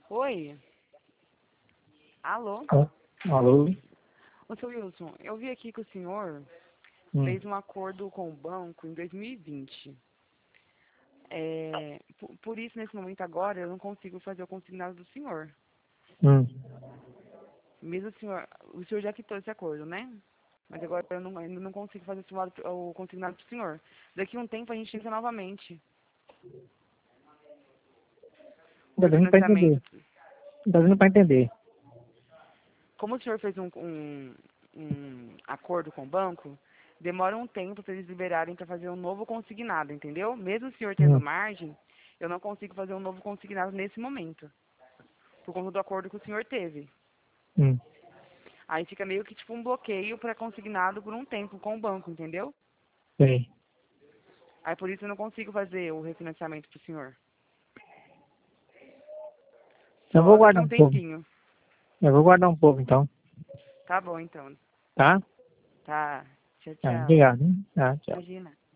Oi? Alô? Alô? Ô, seu Wilson, eu vi aqui que o senhor fez um acordo com o banco em 2020. Por isso, nesse momento agora, eu não consigo fazer o consignado do senhor. Mesmo o senhor já quitou esse acordo, né? Mas agora eu ainda não consigo fazer o consignado do senhor. Daqui a um tempo a gente tenta novamente. O Tá dando pra entender. refinanciamento. Tá dando pra entender. Como o senhor fez um acordo com o banco, demora um tempo para eles liberarem para fazer um novo consignado, entendeu? Mesmo o senhor tendo margem, eu não consigo fazer um novo consignado nesse momento, por conta do acordo que o senhor teve. Aí fica meio que tipo um bloqueio para consignado por um tempo com o banco, entendeu? Sei. Aí por isso eu não consigo fazer o refinanciamento pro senhor. Eu vou Só daqui guardar um um pouco. tempinho. Eu vou guardar um pouco, então. Tá bom, então. Tá? Tá. Tchau, Tá, tchau. obrigado, hein? Tá, tchau. Imagina.